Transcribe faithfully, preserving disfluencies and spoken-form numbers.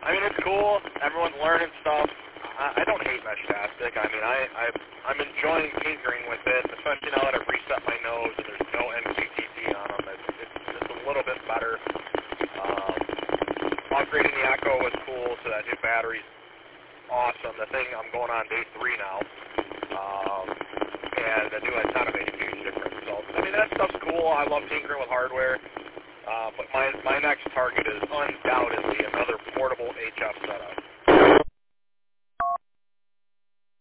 I mean, it's cool. Everyone's learning stuff. I, I don't hate Meshtastic. I mean, I, I, I'm enjoying tinkering with it, especially now that I've reset my nose and there's no M Q T T on them. It's, it's just a little bit better. Um, upgrading the Echo was cool, so that new battery's awesome. The thing, I'm going on day three now. Um, and the new antenna made a huge difference. So, I mean, that stuff's cool. I love tinkering with hardware. Uh, but my, my next target is undoubtedly another portable H F setup.